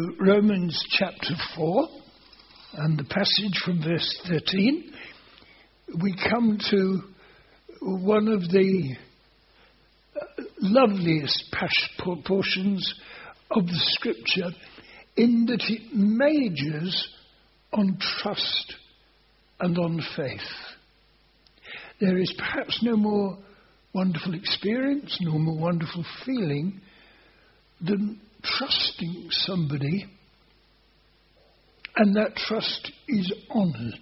to Romans chapter 4 and the passage from verse 13, we come to one of the loveliest portions of the scripture in that it majors on trust and on faith. There is perhaps no more wonderful experience, no more wonderful feeling than trusting somebody, and that trust is honoured.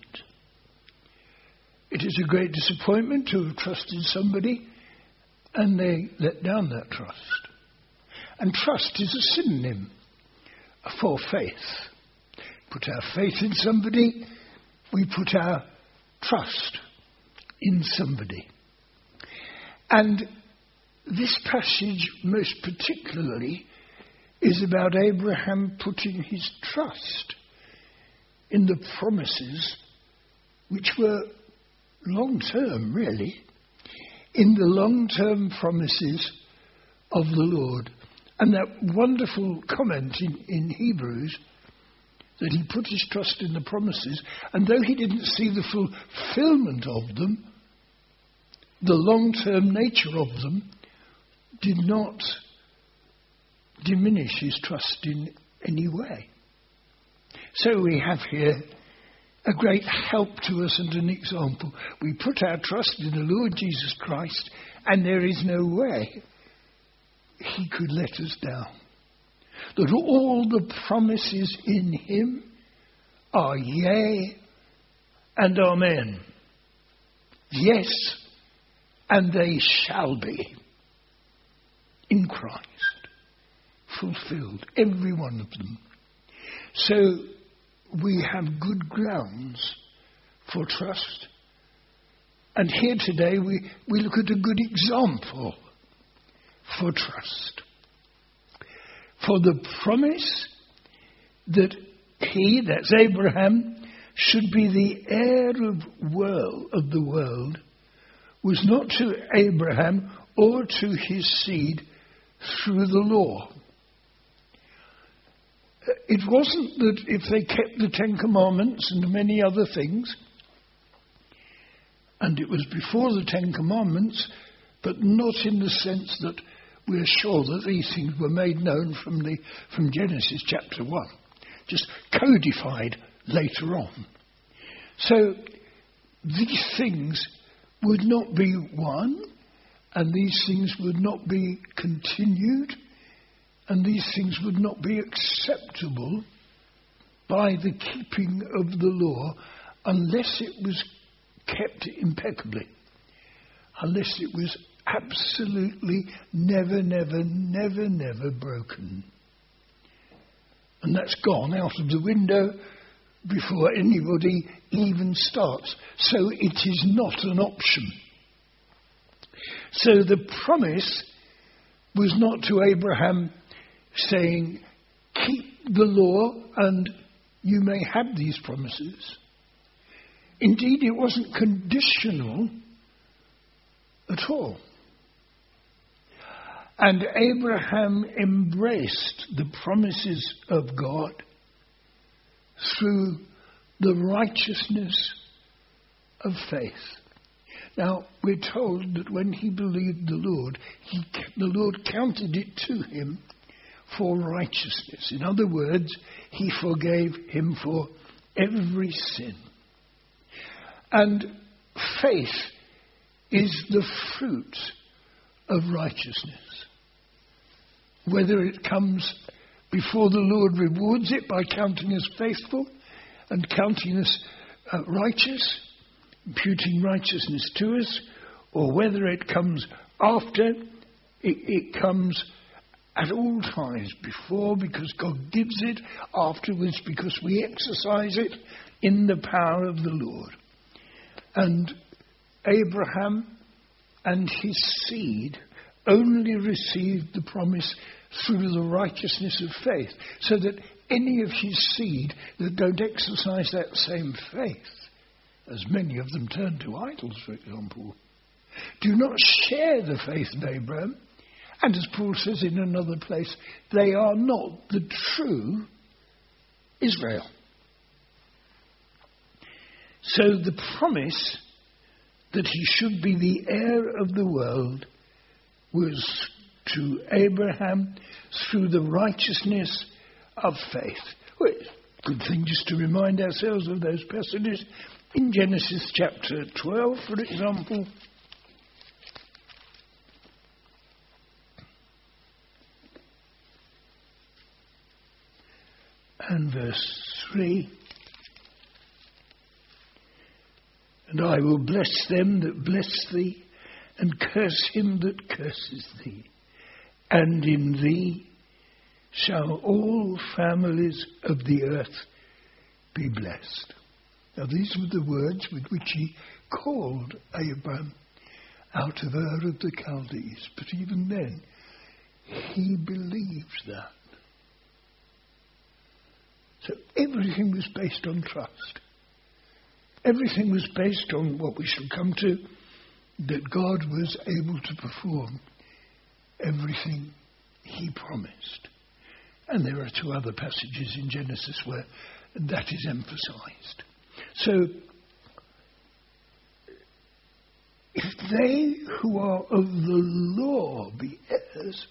It is a great disappointment to have trusted somebody and they let down that trust. And trust is a synonym for faith. Put our faith in somebody, we put our trust in somebody. And this passage most particularly is about Abraham putting his trust in the promises which were long-term, really, in the long-term promises of the Lord. And that wonderful comment in Hebrews that he put his trust in the promises, and though he didn't see the fulfillment of them, the long-term nature of them did not diminish his trust in any way. So we have here a great help to us and an example. We put our trust in the Lord Jesus Christ, and there is no way he could let us down. That all the promises in him are yea and amen. Yes, and they shall be in Christ fulfilled, every one of them. So we have good grounds for trust. And here today we look at a good example for trust. For the promise that he, that's Abraham, should be the heir of the world was not to Abraham or to his seed through the law. It wasn't that if they kept the Ten Commandments and many other things, and it was before the Ten Commandments, but not in the sense that we're sure that these things were made known from Genesis chapter 1, just codified later on. So these things would not be one, and these things would not be continued, and these things would not be acceptable by the keeping of the law unless it was kept impeccably, unless it was absolutely never broken. And that's gone out of the window before anybody even starts. So it is not an option. So the promise was not to Abraham saying, keep the law and you may have these promises. Indeed, it wasn't conditional at all. And Abraham embraced the promises of God through the righteousness of faith. Now, we're told that when he believed the Lord, the Lord counted it to him for righteousness. In other words, he forgave him for every sin. And faith is the fruit of righteousness. Whether it comes before the Lord rewards it by counting us faithful and counting us righteous, imputing righteousness to us, or whether it comes after, it comes at all times, before because God gives it, afterwards because we exercise it in the power of the Lord. And Abraham and his seed only received the promise through the righteousness of faith, so that any of his seed that don't exercise that same faith, as many of them turn to idols, for example, do not share the faith of Abraham. And as Paul says in another place, they are not the true Israel. So the promise that he should be the heir of the world was to Abraham through the righteousness of faith. Well, good thing just to remind ourselves of those passages in Genesis chapter 12, for example. And verse 3. And I will bless them that bless thee, and curse him that curses thee. And in thee shall all families of the earth be blessed. Now these were the words with which he called Abraham out of Ur of the Chaldees. But even then, he believed that. So everything was based on trust. Everything was based on what we shall come to, that God was able to perform everything he promised. And there are 2 other passages in Genesis where that is emphasized. So, if they who are of the law be heirs,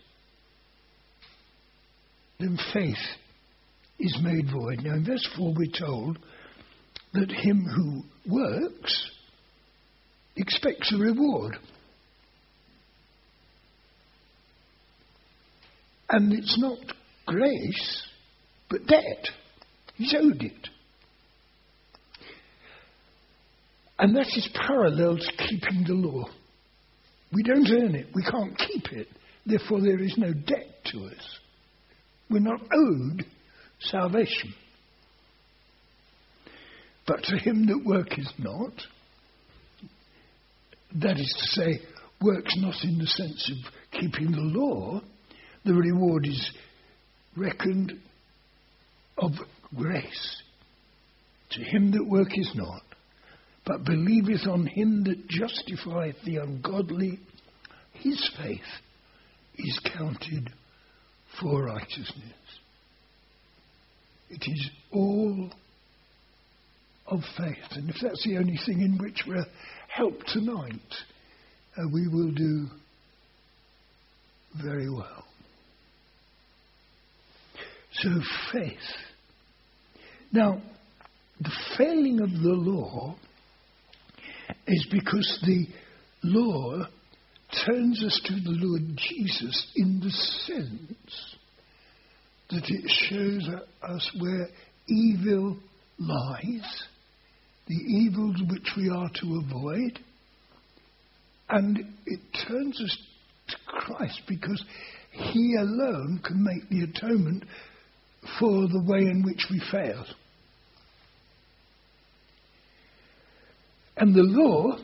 then faith is made void. Now in verse 4 we're told that him who works expects a reward. And it's not grace, but debt. He's owed it. And that is parallel to keeping the law. We don't earn it. We can't keep it. Therefore, there is no debt to us. We're not owed salvation. But to him that worketh not, that is to say, works not in the sense of keeping the law, the reward is reckoned of grace. To him that worketh not, but believeth on him that justifieth the ungodly, his faith is counted for righteousness. It is all of faith. And if that's the only thing in which we're helped tonight, we will do very well. So faith. Now, the failing of the law is because the law turns us to the Lord Jesus in the sense that it shows us where evil lies, the evils which we are to avoid, and it turns us to Christ because he alone can make the atonement for the way in which we fail. And the law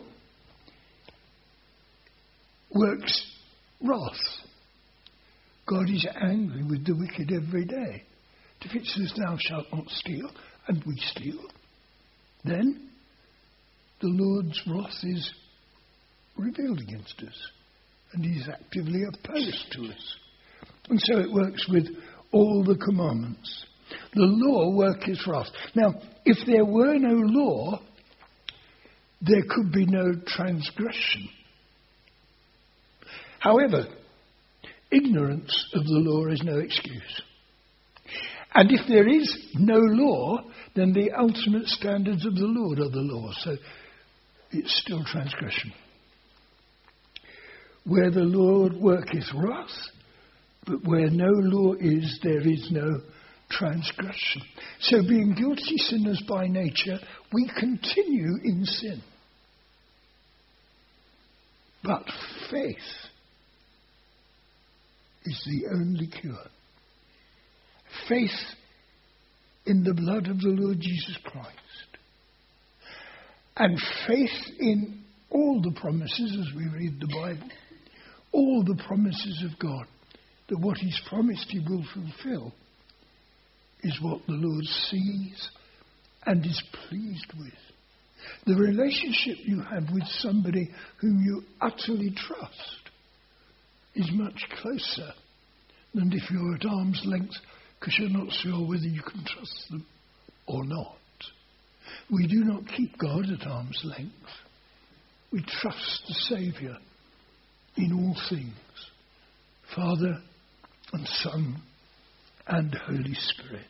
works wrath. God is angry with the wicked every day. If it says, thou shalt not steal, and we steal, then the Lord's wrath is revealed against us, and he is actively opposed to us. And so it works with all the commandments. The law worketh wrath. Now, if there were no law, there could be no transgression. However, ignorance of the law is no excuse. And if there is no law, then the ultimate standards of the Lord are the law. So it's still transgression. Where the Lord worketh wrath, but where no law is, there is no transgression. So being guilty sinners by nature, we continue in sin. But faith is the only cure. Faith in the blood of the Lord Jesus Christ. And faith in all the promises, as we read the Bible, all the promises of God, that what he's promised he will fulfill, is what the Lord sees and is pleased with. The relationship you have with somebody whom you utterly trust is much closer than if you're at arm's length because you're not sure whether you can trust them or not. We do not keep God at arm's length. We trust the Saviour in all things, Father and Son and Holy Spirit.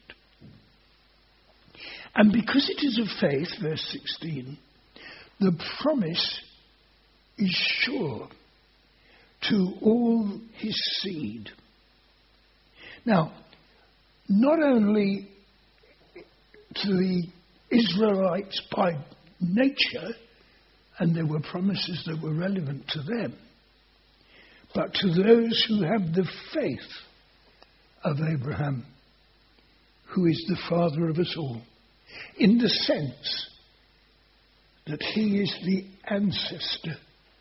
And because it is of faith, verse 16, the promise is sure to all his seed. Now, not only to the Israelites by nature, and there were promises that were relevant to them, but to those who have the faith of Abraham, who is the father of us all, in the sense that he is the ancestor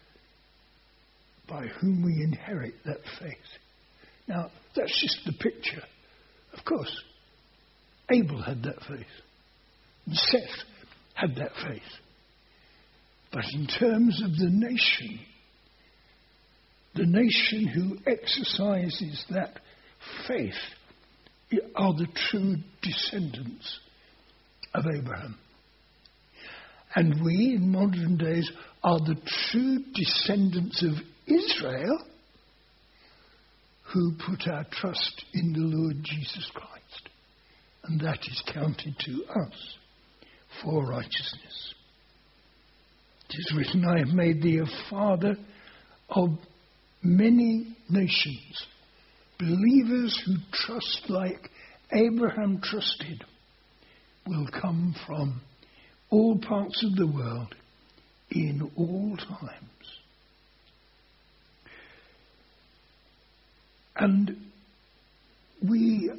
by whom we inherit that faith. Now, that's just the picture. Of course, Abel had that faith, and Seth had that faith. But in terms of the nation who exercises that faith are the true descendants of Abraham. And we, in modern days, are the true descendants of Israel who put our trust in the Lord Jesus Christ. And that is counted to us for righteousness. It is written, I have made thee a father of many nations. Believers who trust like Abraham trusted will come from all parts of the world in all times. And we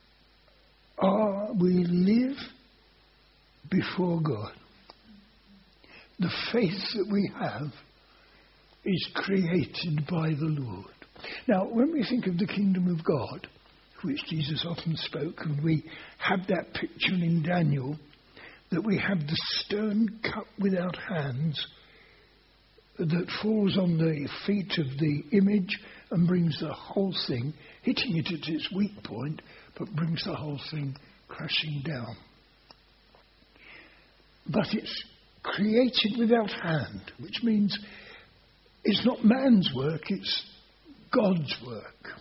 live before God. The faith that we have is created by the Lord. Now, when we think of the kingdom of God, which Jesus often spoke, and we have that picture in Daniel, that we have the stone cup without hands that falls on the feet of the image and brings the whole thing, hitting it at its weak point, but brings the whole thing crashing down. But it's created without hand, which means it's not man's work, it's God's work.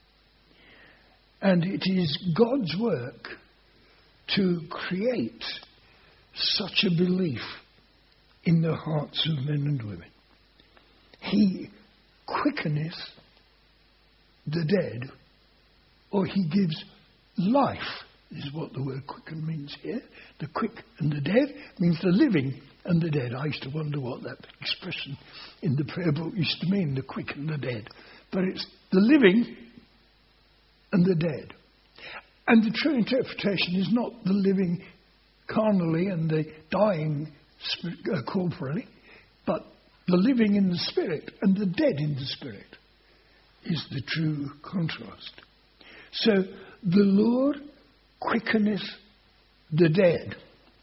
And it is God's work to create such a belief in the hearts of men and women. He quickeneth the dead, or he gives life, is what the word quicken means here. The quick and the dead means the living and the dead. I used to wonder what that expression in the prayer book used to mean, the quick and the dead. But it's the living and the dead. And the true interpretation is not the living carnally and the dying corporally, but the living in the spirit and the dead in the spirit is the true contrast. So the Lord quickeneth the dead.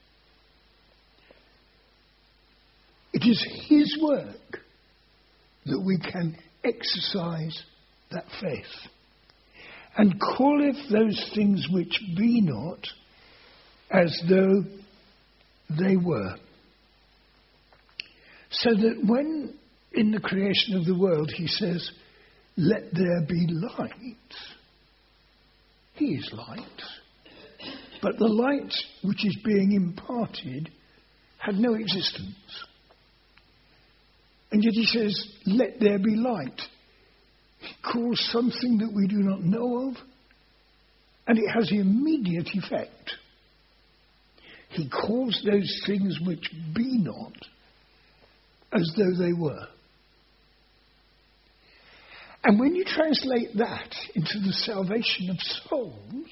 It is his work that we can exercise that faith. And calleth those things which be not as though they were. So that when in the creation of the world he says, let there be light, he is light. But the light which is being imparted had no existence. And yet he says, let there be light. He calls something that we do not know of, and it has immediate effect. He calls those things which be not as though they were. And when you translate that into the salvation of souls,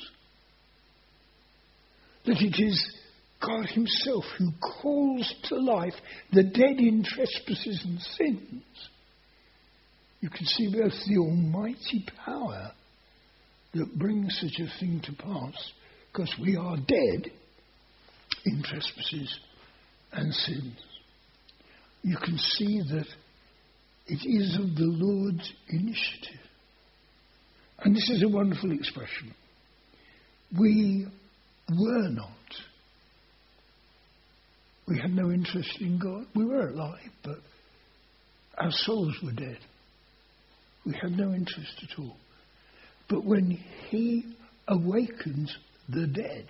that it is God himself who calls to life the dead in trespasses and sins, you can see both the almighty power that brings such a thing to pass, because we are dead in trespasses and sins. You can see that it is of the Lord's initiative. And this is a wonderful expression. we were not. We had no interest in God. We were alive, but our souls were dead. We had no interest at all. But when he awakens the dead,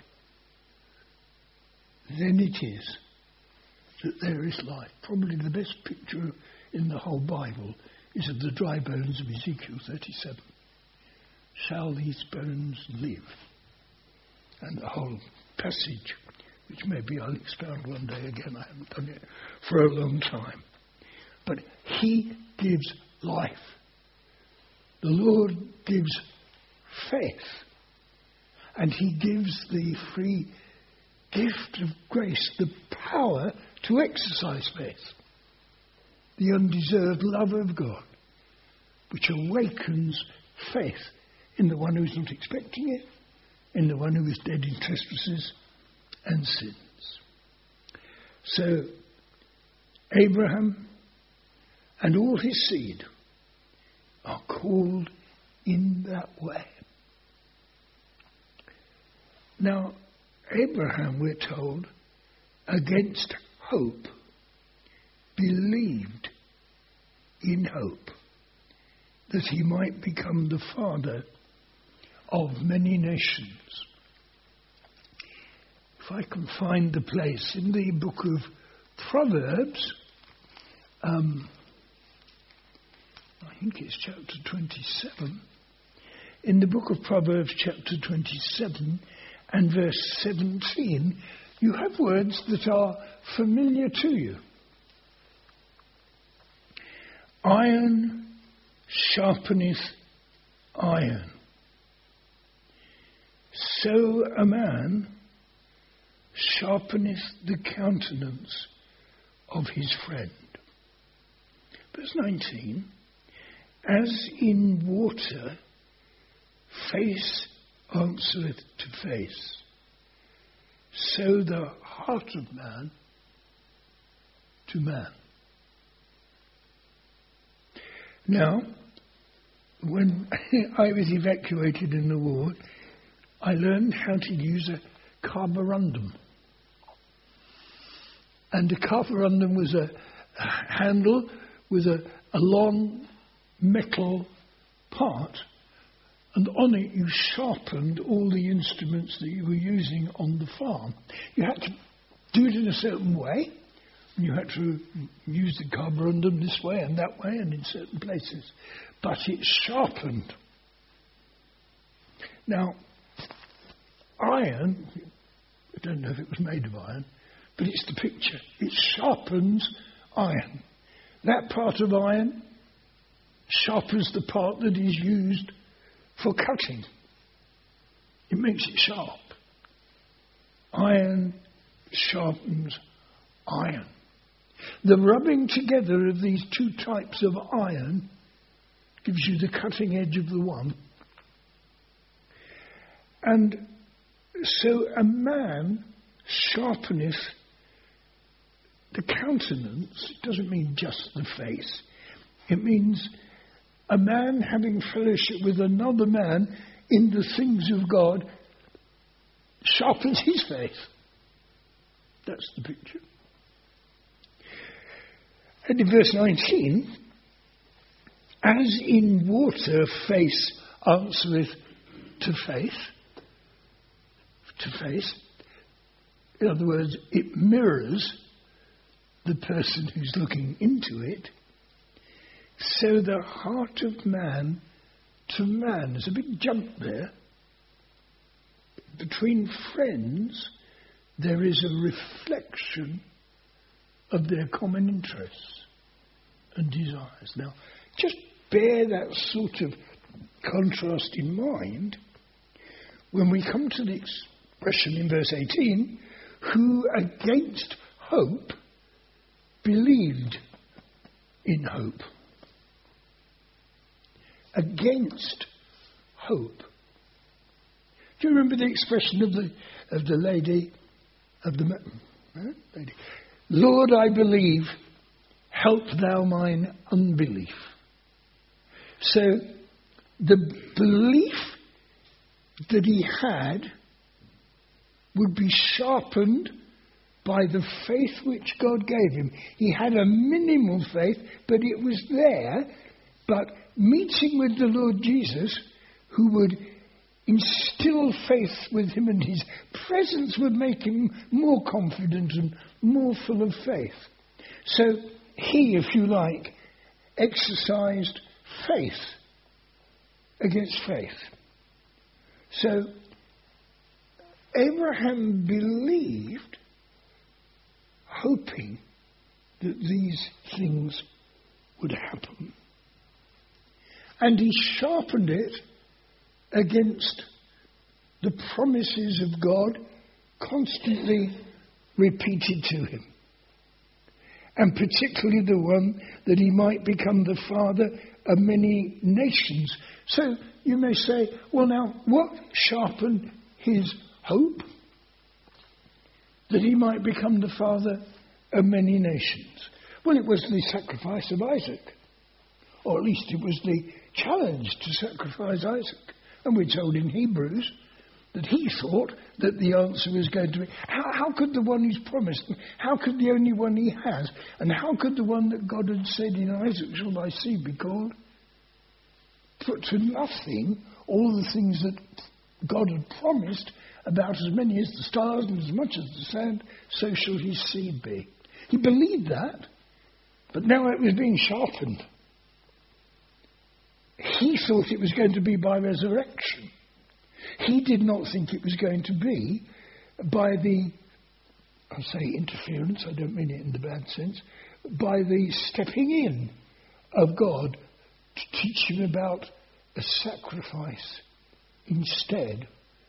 then it is that there is life. Probably the best picture in the whole Bible is of the dry bones of Ezekiel 37. Shall these bones live? And the whole passage, which maybe I'll expound one day again, I haven't done it for a long time. But he gives life. The Lord gives faith. And he gives the free gift of grace, the power to exercise faith. The undeserved love of God, which awakens faith in the one who's not expecting it, in the one who is dead in trespasses and sins. So, Abraham and all his seed are called in that way. Now, Abraham, we're told, against hope, believed in hope that he might become the father of many nations. If I can find the place in the book of Proverbs, I think it's chapter 27. In the book of Proverbs, chapter 27 and verse 17, you have words that are familiar to you. Iron sharpeneth iron. So a man sharpeneth the countenance of his friend. Verse 19, as in water face answereth to face, so the heart of man to man. Now, when I was evacuated in the war, I learned how to use a carborundum. And a carborundum was a handle with a long metal part, and on it you sharpened all the instruments that you were using on the farm. You had to do it in a certain way, and you had to use the carborundum this way and that way and in certain places. But it sharpened. Now, iron, I don't know if it was made of iron, but it's the picture. It sharpens iron. That part of iron sharpens the part that is used for cutting. It makes it sharp. Iron sharpens iron. The rubbing together of these two types of iron gives you the cutting edge of the one. And so a man sharpeneth the countenance. It doesn't mean just the face. It means a man having fellowship with another man in the things of God sharpens his faith. That's the picture. And in verse 19, as in water face answereth to face, in other words, it mirrors the person who's looking into it, so the heart of man to man. There's a big jump there. Between friends, there is a reflection of their common interests and desires. Now, just bear that sort of contrast in mind when we come to the expression in verse 18, who against hope believed in hope. Against hope. Do you remember the expression of the lady, lady? Lord, I believe, help thou mine unbelief. So the belief that he had would be sharpened by the faith which God gave him. He had a minimal faith, but it was there. But meeting with the Lord Jesus, who would instill faith with him, and his presence would make him more confident and more full of faith. So he, if you like, exercised faith against faith. So Abraham believed, hoping that these things would happen. And he sharpened it against the promises of God constantly repeated to him. And particularly the one that he might become the father of many nations. So you may say, well now, what sharpened his hope? That he might become the father of many nations. Well, it was the sacrifice of Isaac. Or at least it was the challenge to sacrifice Isaac. And we're told in Hebrews that he thought that the answer was going to be, how could the one who's promised, how could the only one he has, and how could the one that God had said in Isaac shall thy seed be called? Put to nothing all the things that God had promised about as many as the stars and as much as the sand, so shall his seed be. He believed that, but now it was being sharpened. He thought it was going to be by resurrection. He did not think it was going to be by the, I say interference, I don't mean it in the bad sense, by the stepping in of God to teach him about a sacrifice. Instead,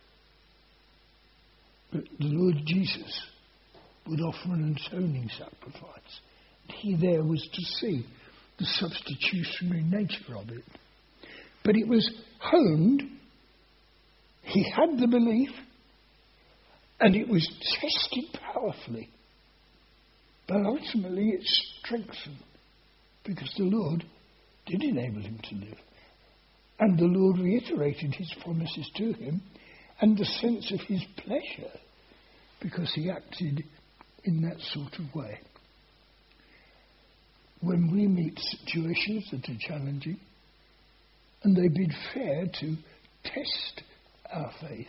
the Lord Jesus would offer an atoning sacrifice. He there was to see the substitutionary nature of it. But it was honed. He had the belief, and it was tested powerfully. But ultimately it strengthened, because the Lord did enable him to live. And the Lord reiterated his promises to him, and the sense of his pleasure, because he acted in that sort of way. When we meet situations that are challenging, and they bid fair to test our faith,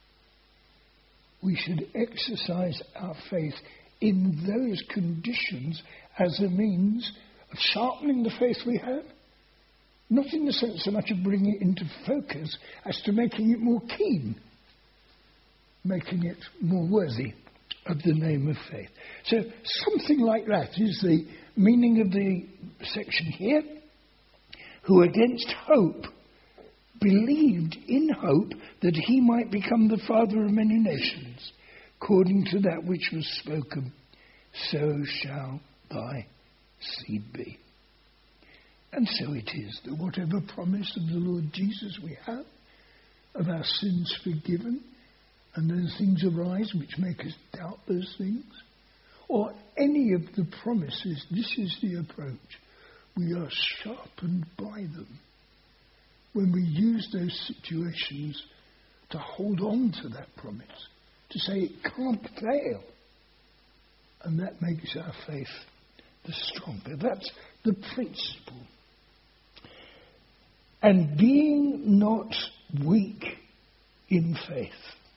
we should exercise our faith in those conditions as a means of sharpening the faith we have, not in the sense so much of bringing it into focus as to making it more keen, making it more worthy of the name of faith. So something like that is the meaning of the section here. Who against hope believed in hope that he might become the father of many nations, according to that which was spoken, so shall thy seed be. And so it is that whatever promise of the Lord Jesus we have, of our sins forgiven, and those things arise which make us doubt those things, or any of the promises, this is the approach. We are sharpened by them when we use those situations to hold on to that promise, to say it can't fail. And that makes our faith the stronger. That's the principle. And being not weak in faith.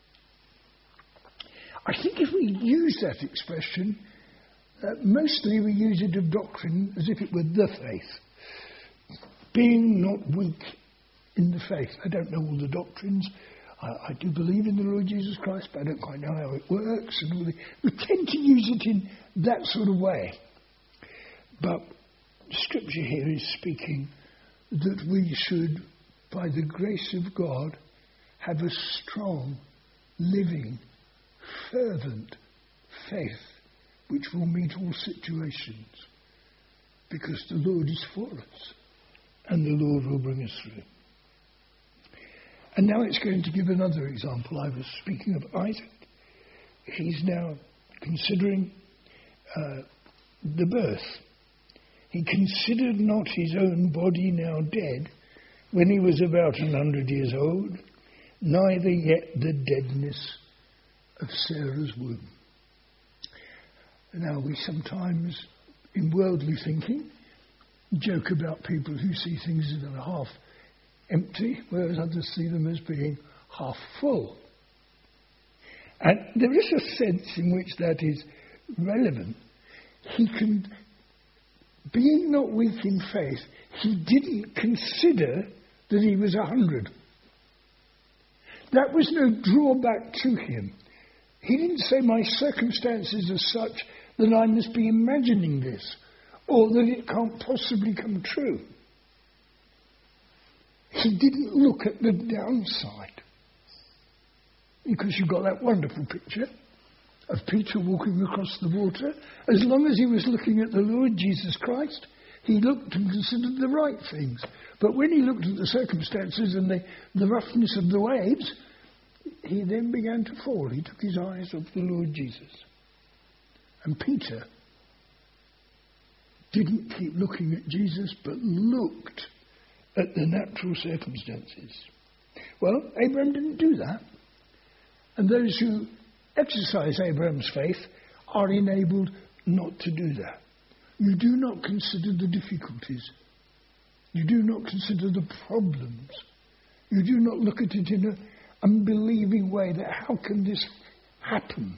I think if we use that expression, mostly we use it of doctrine as if it were the faith. Being not weak in the faith. I don't know all the doctrines. I do believe in the Lord Jesus Christ, but I don't quite know how it works. And we tend to use it in that sort of way. But Scripture here is speaking that we should, by the grace of God, have a strong, living, fervent faith which will meet all situations, because the Lord is for us and the Lord will bring us through. And now it's going to give another example. I was speaking of Isaac. He's now considering the birth. He considered not his own body now dead when he was about 100 years old, neither yet the deadness of Sarah's womb. Now, we sometimes, in worldly thinking, joke about people who see things that are half empty, whereas others see them as being half full. And there is a sense in which that is relevant. Being not weak in faith, he didn't consider that he was 100. That was no drawback to him. He didn't say, my circumstances are such that I must be imagining this, or that it can't possibly come true. He didn't look at the downside. Because you've got that wonderful picture of Peter walking across the water. As long as he was looking at the Lord Jesus Christ, he looked and considered the right things. But when he looked at the circumstances and the roughness of the waves, he then began to fall. He took his eyes off the Lord Jesus. And Peter didn't keep looking at Jesus, but looked at the natural circumstances. Well, Abraham didn't do that. And those who exercise Abraham's faith are enabled not to do that. You do not consider the difficulties. You do not consider the problems. You do not look at it in an unbelieving way that how can this happen?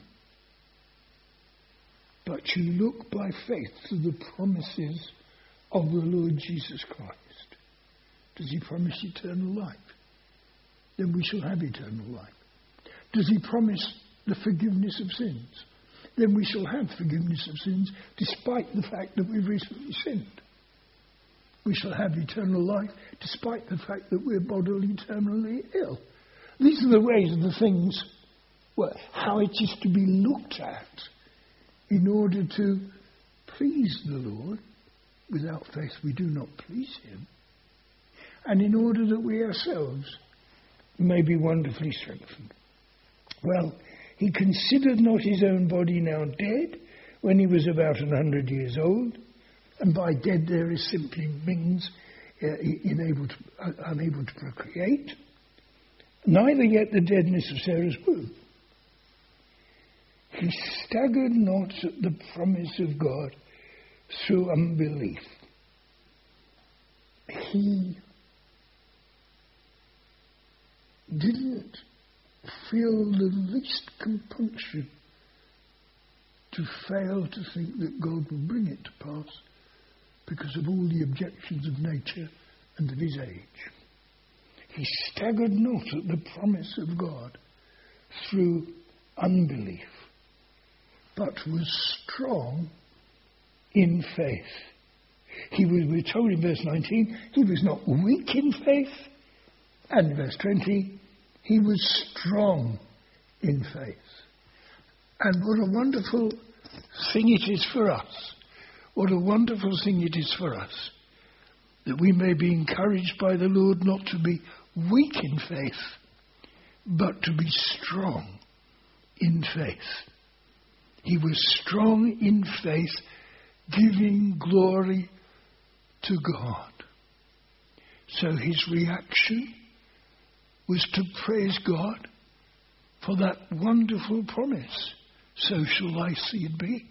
But you look by faith to the promises of the Lord Jesus Christ. Does he promise eternal life? Then we shall have eternal life. Does he promise the forgiveness of sins? Then we shall have forgiveness of sins despite the fact that we've recently sinned. We shall have eternal life despite the fact that we're bodily terminally ill. These are the ways of the things, how it is to be looked at in order to please the Lord. Without faith we do not please him. And in order that we ourselves may be wonderfully strengthened. Well, he considered not his own body now dead when he was about 100 years old. And by dead there is simply means unable to procreate. Neither yet the deadness of Sarah's womb. He staggered not at the promise of God through unbelief. He didn't feel the least compunction to fail to think that God will bring it to pass because of all the objections of nature and of his age. He staggered not at the promise of God through unbelief, but was strong in faith. We're told in verse 19, he was not weak in faith, and verse 20, he was strong in faith. And what a wonderful thing it is for us. What a wonderful thing it is for us that we may be encouraged by the Lord not to be weak in faith, but to be strong in faith. He was strong in faith, giving glory to God. So his reaction was to praise God for that wonderful promise. So shall thy seed be.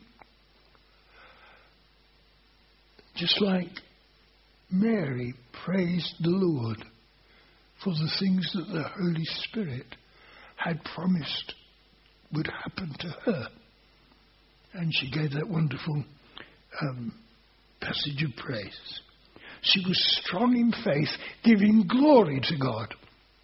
Just like Mary praised the Lord for the things that the Holy Spirit had promised would happen to her. And she gave that wonderful passage of praise. She was strong in faith, giving glory to God.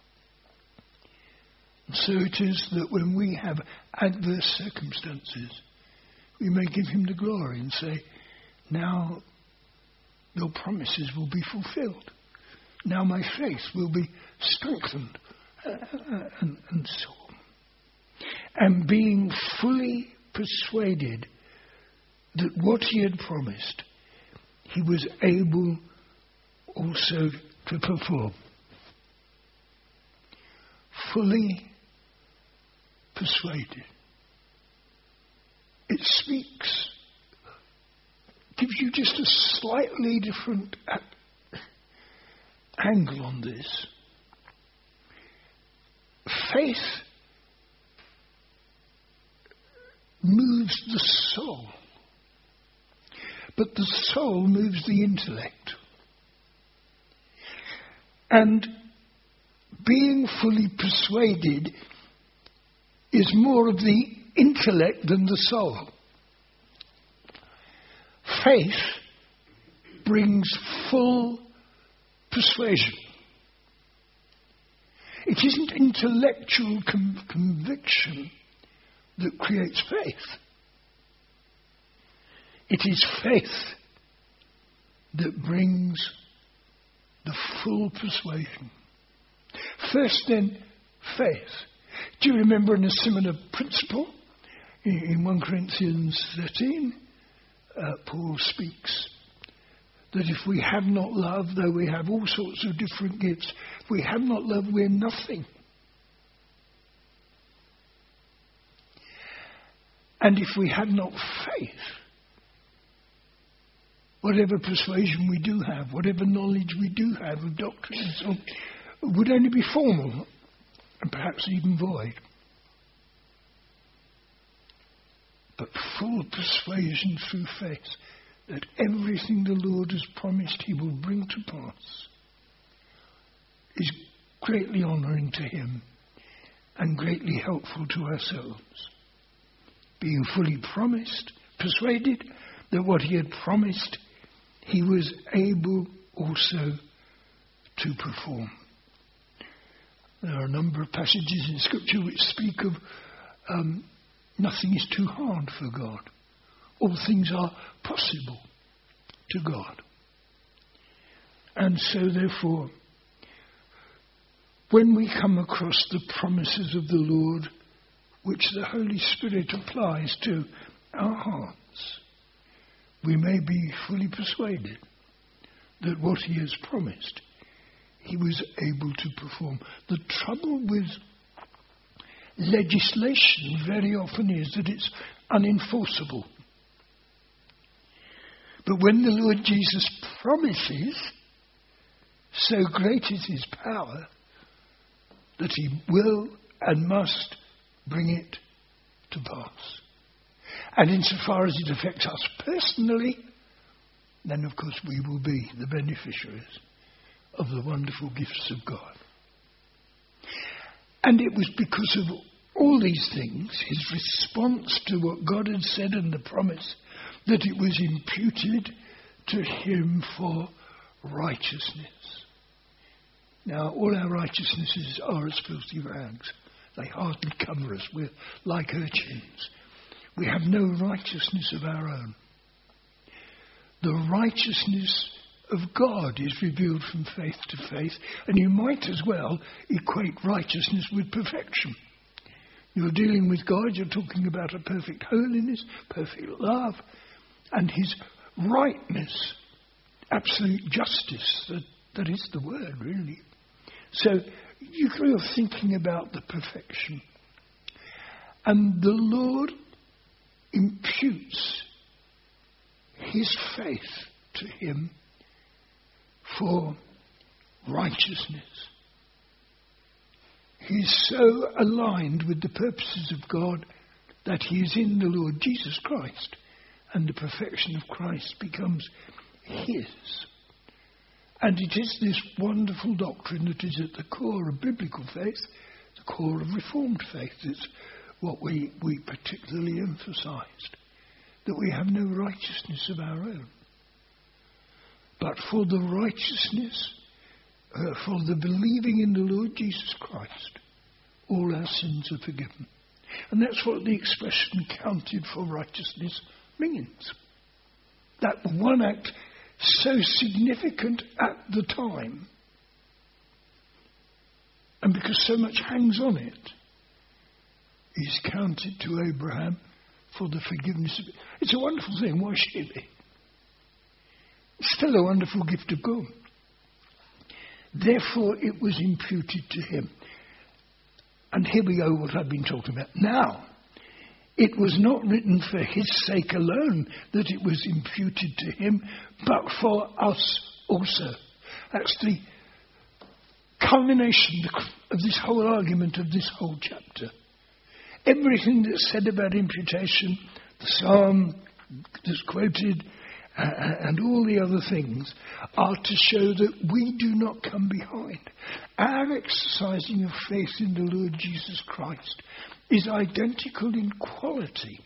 So it is that when we have adverse circumstances, we may give him the glory and say, now your promises will be fulfilled. Now my faith will be strengthened. And so on. And being fully persuaded that what he had promised, he was able also to perform. Fully persuaded. It speaks, gives you just a slightly different angle on this. Faith moves the soul. But the soul moves the intellect. And being fully persuaded is more of the intellect than the soul. Faith brings full persuasion. It isn't intellectual conviction that creates faith. It is faith that brings the full persuasion. First then, faith. Do you remember in a similar principle in 1 Corinthians 13, Paul speaks that if we have not love, though we have all sorts of different gifts, if we have not love, we're nothing. And if we had not faith, whatever persuasion we do have, whatever knowledge we do have of doctrine and so on, would only be formal and perhaps even void. But full persuasion through faith that everything the Lord has promised he will bring to pass is greatly honouring to him and greatly helpful to ourselves. Being fully persuaded that what he had promised he was able also to perform. There are a number of passages in Scripture which speak of nothing is too hard for God. All things are possible to God. And so therefore, when we come across the promises of the Lord, which the Holy Spirit applies to our hearts, we may be fully persuaded that what he has promised, he was able to perform. The trouble with legislation very often is that it's unenforceable. But when the Lord Jesus promises, so great is his power that he will and must bring it to pass. And insofar as it affects us personally, then of course we will be the beneficiaries of the wonderful gifts of God. And it was because of all these things, his response to what God had said and the promise, that it was imputed to him for righteousness. Now, all our righteousnesses are as filthy rags. They hardly cover us. We're like urchins. We have no righteousness of our own. The righteousness of God is revealed from faith to faith, and you might as well equate righteousness with perfection. You're dealing with God, you're talking about a perfect holiness, perfect love, and his rightness, absolute justice. That is the word, really. So you're thinking about the perfection. And the Lord imputes his faith to him for righteousness. He is so aligned with the purposes of God that he is in the Lord Jesus Christ, and the perfection of Christ becomes his. And it is this wonderful doctrine that is at the core of biblical faith, the core of Reformed faith. It's what we particularly emphasized, that we have no righteousness of our own. But for the righteousness, for the believing in the Lord Jesus Christ, all our sins are forgiven. And that's what the expression counted for righteousness means. That one act so significant at the time, and because so much hangs on it, is counted to Abraham for the forgiveness of it. It's a wonderful thing. Why should it be? It's still a wonderful gift of God. Therefore, it was imputed to him. And here we go, what I've been talking about. Now, it was not written for his sake alone that it was imputed to him, but for us also. That's the culmination of this whole argument of this whole chapter. everything that's said about imputation, the psalm that's quoted, and all the other things, are to show that we do not come behind. Our exercising of faith in the Lord Jesus Christ is identical in quality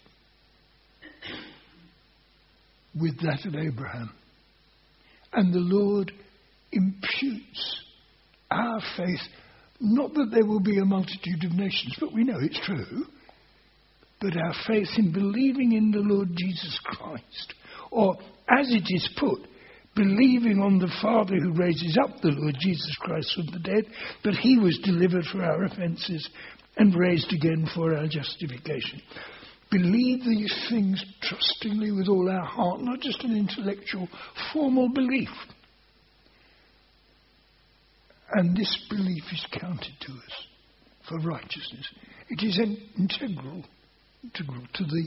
with that of Abraham. And the Lord imputes our faith, not that there will be a multitude of nations, but we know it's true, but our faith in believing in the Lord Jesus Christ, or as it is put, believing on the Father who raises up the Lord Jesus Christ from the dead, but he was delivered for our offences and raised again for our justification. Believe these things trustingly with all our heart, not just an intellectual, formal belief. And this belief is counted to us for righteousness. It is integral to the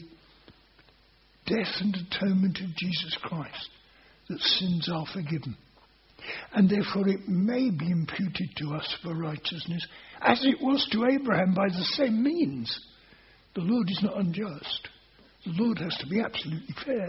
death and atonement of Jesus Christ that sins are forgiven. And therefore it may be imputed to us for righteousness, as it was to Abraham by the same means. The Lord is not unjust. The Lord has to be absolutely fair.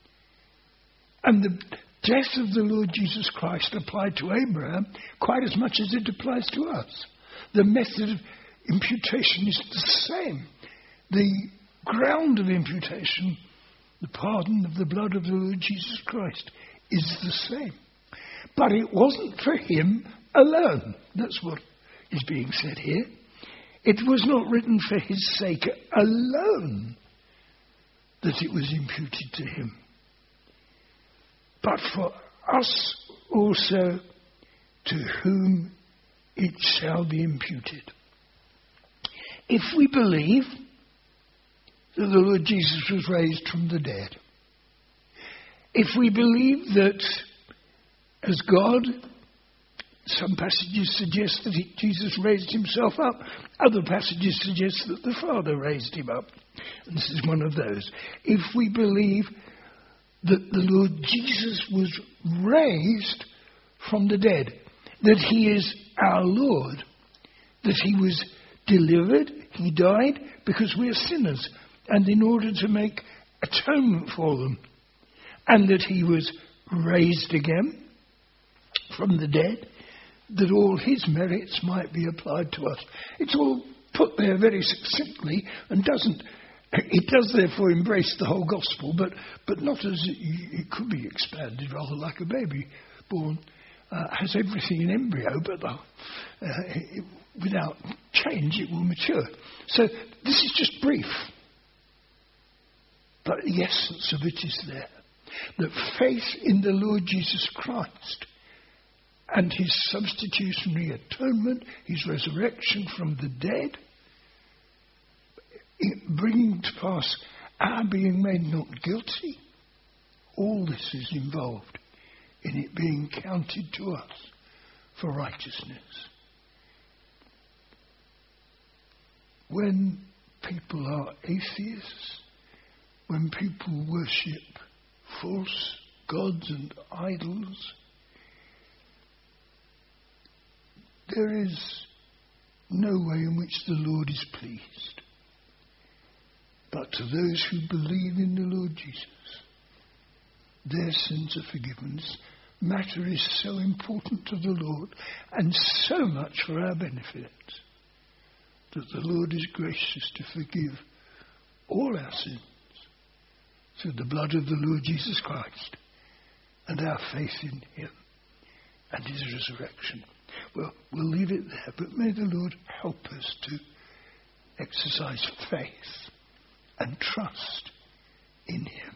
And the death of the Lord Jesus Christ applied to Abraham quite as much as it applies to us. The method of imputation is the same. The ground of imputation, the pardon of the blood of the Lord Jesus Christ, is the same. But it wasn't for him alone. That's what is being said here. It was not written for his sake alone that it was imputed to him, but for us also, to whom it shall be imputed. If we believe that the Lord Jesus was raised from the dead, if we believe that as God, some passages suggest that Jesus raised himself up, other passages suggest that the Father raised him up, and this is one of those. If we believe that the Lord Jesus was raised from the dead, that he is our Lord, that he was delivered, he died because we are sinners, and in order to make atonement for them, and that he was raised again from the dead, that all his merits might be applied to us. It's all put there very succinctly, and it does therefore embrace the whole gospel, but not as it could be expanded, rather like a baby born has everything in embryo, but without change it will mature. So this is just brief, but the essence of it is there. That faith in the Lord Jesus Christ and his substitutionary atonement, his resurrection from the dead, bringing to pass our being made not guilty, all this is involved in it being counted to us for righteousness. When people are atheists, when people worship false gods and idols, there is no way in which the Lord is pleased. But to those who believe in the Lord Jesus, their sins are forgiven. This matter is so important to the Lord and so much for our benefit that the Lord is gracious to forgive all our sins through the blood of the Lord Jesus Christ and our faith in him and his resurrection. Well, we'll leave it there, but may the Lord help us to exercise faith and trust in him.